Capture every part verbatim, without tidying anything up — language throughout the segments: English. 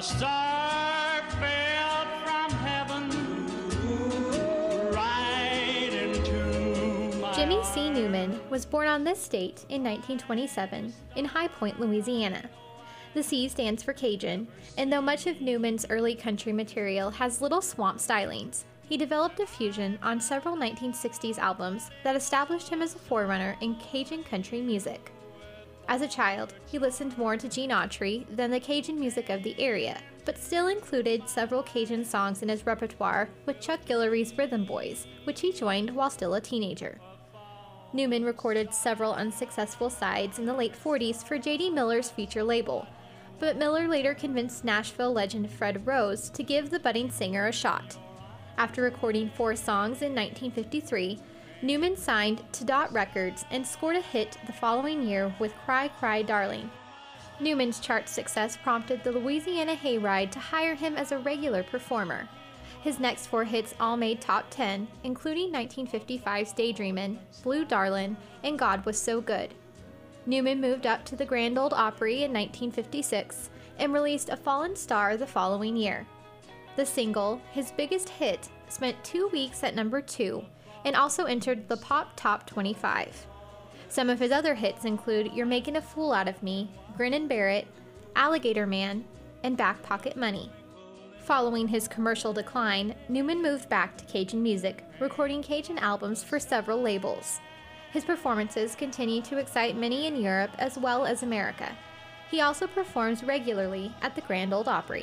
star fell from heaven right into my Jimmy C. Newman was born on this date in nineteen twenty-seven in High Point, Louisiana. The C stands for Cajun, and though much of Newman's early country material has little swamp stylings, he developed a fusion on several nineteen sixties albums that established him as a forerunner in Cajun country music. As a child, he listened more to Gene Autry than the Cajun music of the area, but still included several Cajun songs in his repertoire with Chuck Guillory's Rhythm Boys, which he joined while still a teenager. Newman recorded several unsuccessful sides in the late forties for J D Miller's feature label, but Miller later convinced Nashville legend Fred Rose to give the budding singer a shot. After recording four songs in nineteen fifty-three, Newman signed to Dot Records and scored a hit the following year with Cry Cry Darling. Newman's chart success prompted the Louisiana Hayride to hire him as a regular performer. His next four hits all made top ten, including nineteen fifty-five's Daydreamin', Blue Darlin', and God Was So Good. Newman moved up to the Grand Ole Opry in nineteen fifty-six and released A Fallen Star the following year. The single, his biggest hit, spent two weeks at number two and also entered the Pop Top twenty-five. Some of his other hits include You're Making a Fool Out of Me, Grin and Bear It, Alligator Man, and Back Pocket Money. Following his commercial decline, Newman moved back to Cajun music, recording Cajun albums for several labels. His performances continue to excite many in Europe as well as America. He also performs regularly at the Grand Ole Opry.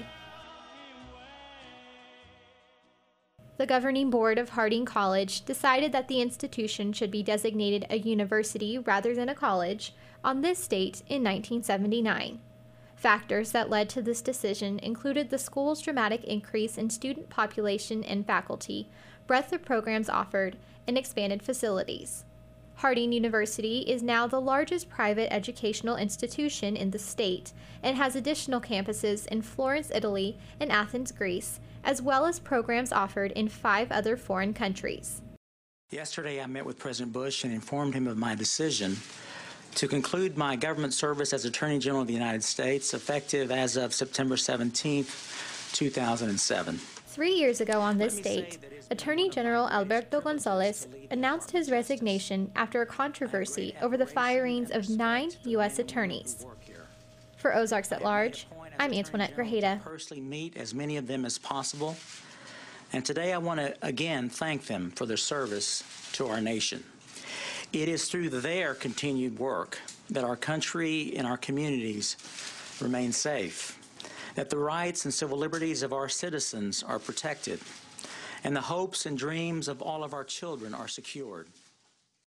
The governing board of Harding College decided that the institution should be designated a university rather than a college on this date in nineteen seventy-nine. Factors that led to this decision included the school's dramatic increase in student population and faculty, breadth of programs offered, and expanded facilities. Harding University is now the largest private educational institution in the state and has additional campuses in Florence, Italy, and Athens, Greece, as well as programs offered in five other foreign countries. Yesterday, I met with President Bush and informed him of my decision to conclude my government service as Attorney General of the United States, effective as of September seventeenth, two thousand seven. Three years ago on this date, Attorney General Alberto Gonzales announced his resignation after a controversy over the firings of nine U S attorneys. For Ozarks at Large, I'm Antoinette Grajeda. Personally meet as many of them as possible, and today I want to again thank them for their service to our nation. It is through their continued work that our country and our communities remain safe, that the rights and civil liberties of our citizens are protected, and the hopes and dreams of all of our children are secured.